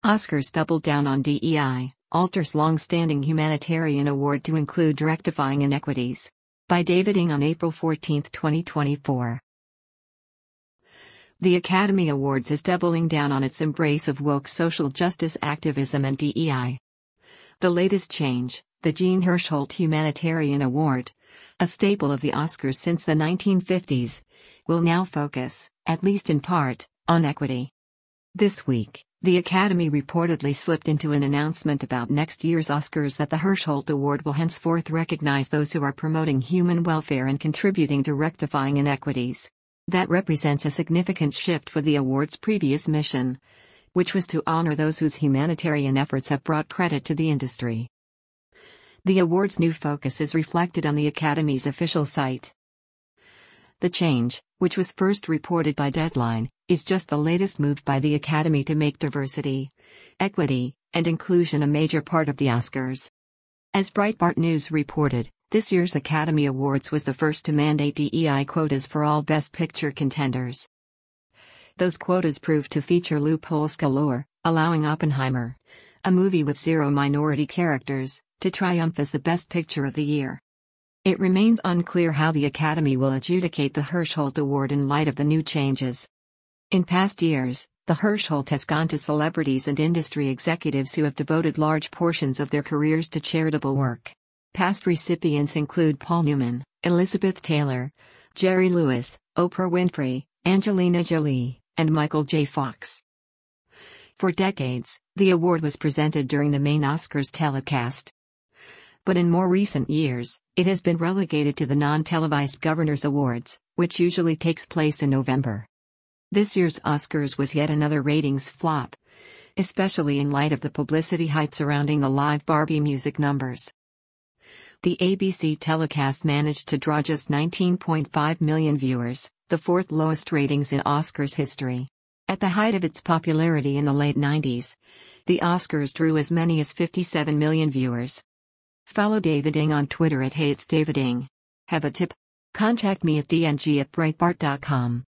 Oscars doubled down on DEI, alters long-standing humanitarian award to include rectifying inequities. By David Ng on April 14, 2024. The Academy Awards is doubling down on its embrace of woke social justice activism and DEI. The latest change, the Jean Hirschholt Humanitarian Award, a staple of the Oscars since the 1950s, will now focus, at least in part, on equity. This week, the Academy reportedly slipped into an announcement about next year's Oscars that the Hirschholt Award will henceforth recognize those who are promoting human welfare and contributing to rectifying inequities. That represents a significant shift for the award's previous mission, which was to honor those whose humanitarian efforts have brought credit to the industry. The award's new focus is reflected on the Academy's official site. The change, which was first reported by Deadline, is just the latest move by the Academy to make diversity, equity, and inclusion a major part of the Oscars. As Breitbart News reported, this year's Academy Awards was the first to mandate DEI quotas for all Best Picture contenders. Those quotas proved to feature loopholes galore, allowing Oppenheimer, a movie with 0 minority characters, to triumph as the Best Picture of the year. It remains unclear how the Academy will adjudicate the Hirschholt Award in light of the new changes. In past years, the Hirschholt has gone to celebrities and industry executives who have devoted large portions of their careers to charitable work. Past recipients include Paul Newman, Elizabeth Taylor, Jerry Lewis, Oprah Winfrey, Angelina Jolie, and Michael J. Fox. For decades, the award was presented during the main Oscars telecast. But in more recent years, it has been relegated to the non-televised Governors Awards, which usually takes place in November. This year's Oscars was yet another ratings flop, especially in light of the publicity hype surrounding the live Barbie music numbers. The ABC telecast managed to draw just 19.5 million viewers, the fourth lowest ratings in Oscars history. At the height of its popularity in the late 90s, the Oscars drew as many as 57 million viewers. Follow David Ng on Twitter at @HeyIt'sDavidNg. Have a tip? Contact me at dng@breitbart.com.